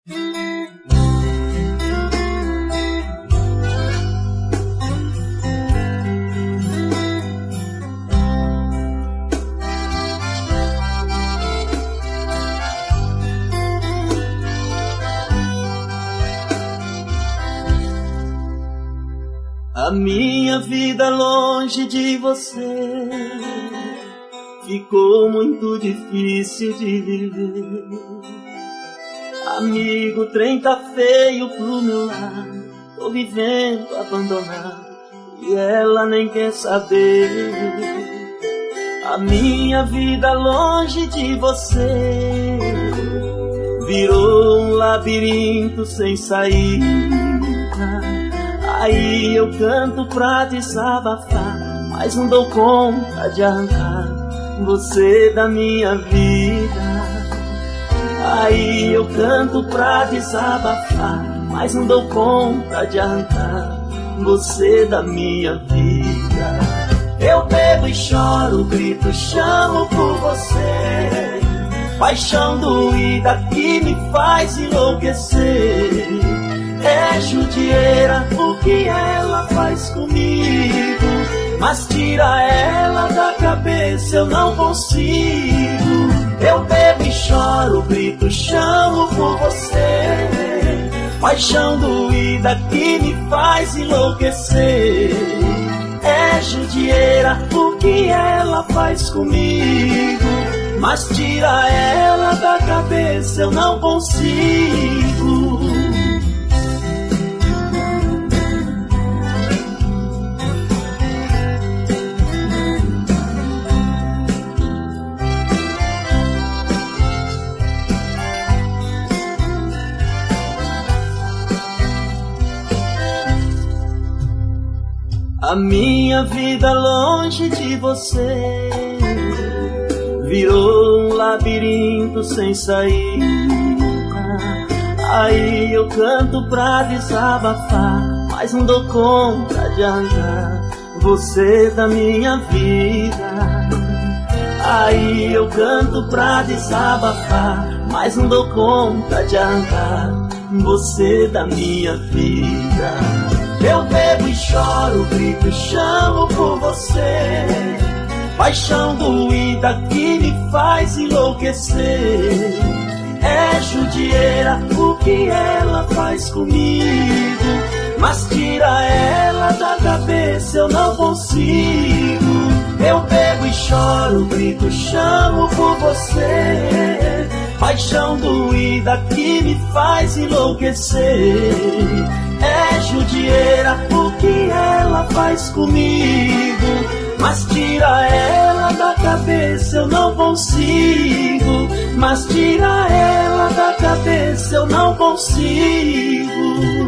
A minha vida longe de você ficou muito difícil de viver. Amigo, o trem tá feio pro meu lado, tô vivendo abandonado e ela nem quer saber. A minha vida longe de você virou um labirinto sem saída. Aí eu canto pra desabafar, mas não dou conta de arrancar você da minha vida. Aí eu canto pra desabafar, mas não dou conta de arrancar você da minha vida. Eu bebo e choro, grito, chamo por você, paixão doída que me faz enlouquecer. É judieira o que ela faz comigo, mas tira ela da cabeça, eu não consigo. Eu bebo e choro, grito, chamo por você, paixão doída que me faz enlouquecer. É judieira o que ela faz comigo, mas tira ela da cabeça, eu não consigo. A minha vida longe de você virou um labirinto sem saída. Aí eu canto pra desabafar, mas não dou conta de arrancar você da minha vida. Aí eu canto pra desabafar, mas não dou conta de arrancar você da minha vida. Eu bebo e choro, grito e chamo por você, paixão doída que me faz enlouquecer. É judieira o que ela faz comigo, mas tira ela da cabeça, eu não consigo. Eu bebo e choro, grito, chamo por você, paixão doída que me faz enlouquecer. É judieira o que ela faz comigo, mas tira ela da cabeça, eu não consigo. Mas tira ela da cabeça, eu não consigo.